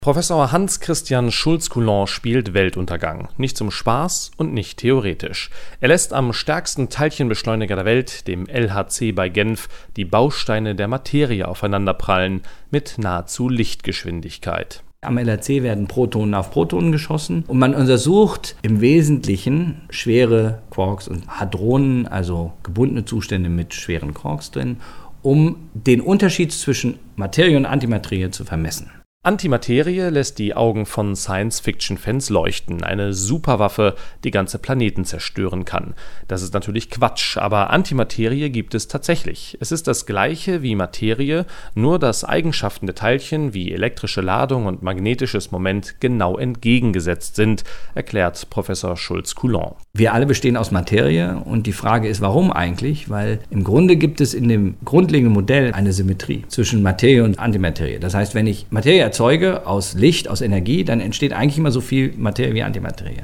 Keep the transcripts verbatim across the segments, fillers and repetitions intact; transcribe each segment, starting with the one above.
Professor Hans-Christian Schulz-Coulon spielt Weltuntergang. Nicht zum Spaß und nicht theoretisch. Er lässt am stärksten Teilchenbeschleuniger der Welt, dem L H C bei Genf, die Bausteine der Materie aufeinanderprallen mit nahezu Lichtgeschwindigkeit. Am L H C werden Protonen auf Protonen geschossen und man untersucht im Wesentlichen schwere Quarks und Hadronen, also gebundene Zustände mit schweren Quarks drin, um den Unterschied zwischen Materie und Antimaterie zu vermessen. Antimaterie lässt die Augen von Science-Fiction-Fans leuchten. Eine Superwaffe, die ganze Planeten zerstören kann. Das ist natürlich Quatsch, aber Antimaterie gibt es tatsächlich. Es ist das Gleiche wie Materie, nur dass Eigenschaften der Teilchen wie elektrische Ladung und magnetisches Moment genau entgegengesetzt sind, erklärt Professor Schulz-Coulon. Wir alle bestehen aus Materie und die Frage ist, warum eigentlich? Weil im Grunde gibt es in dem grundlegenden Modell eine Symmetrie zwischen Materie und Antimaterie. Das heißt, wenn ich Materie erzeuge aus Licht, aus Energie, dann entsteht eigentlich immer so viel Materie wie Antimaterie.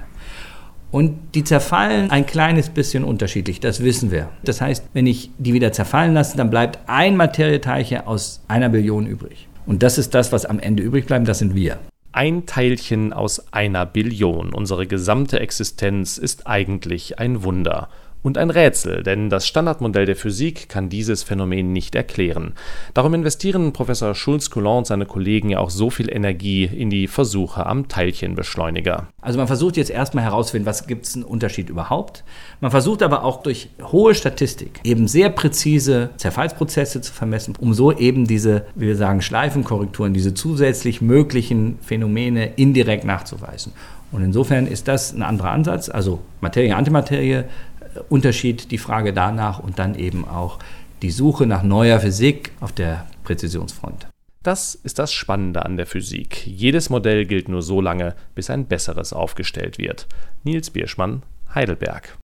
Und die zerfallen ein kleines bisschen unterschiedlich, das wissen wir. Das heißt, wenn ich die wieder zerfallen lasse, dann bleibt ein Materieteilchen aus einer Billion übrig. Und das ist das, was am Ende übrig bleibt, das sind wir. Ein Teilchen aus einer Billion. Unsere gesamte Existenz ist eigentlich ein Wunder. Und ein Rätsel, denn das Standardmodell der Physik kann dieses Phänomen nicht erklären. Darum investieren Professor Schulz-Coulon und seine Kollegen ja auch so viel Energie in die Versuche am Teilchenbeschleuniger. Also man versucht jetzt erstmal herauszufinden, was gibt es einen Unterschied überhaupt. Man versucht aber auch durch hohe Statistik eben sehr präzise Zerfallsprozesse zu vermessen, um so eben diese, wie wir sagen, Schleifenkorrekturen, diese zusätzlich möglichen Phänomene indirekt nachzuweisen. Und insofern ist das ein anderer Ansatz, also Materie, Antimaterie, Unterschied, die Frage danach und dann eben auch die Suche nach neuer Physik auf der Präzisionsfront. Das ist das Spannende an der Physik. Jedes Modell gilt nur so lange, bis ein besseres aufgestellt wird. Niels Bierschmann, Heidelberg.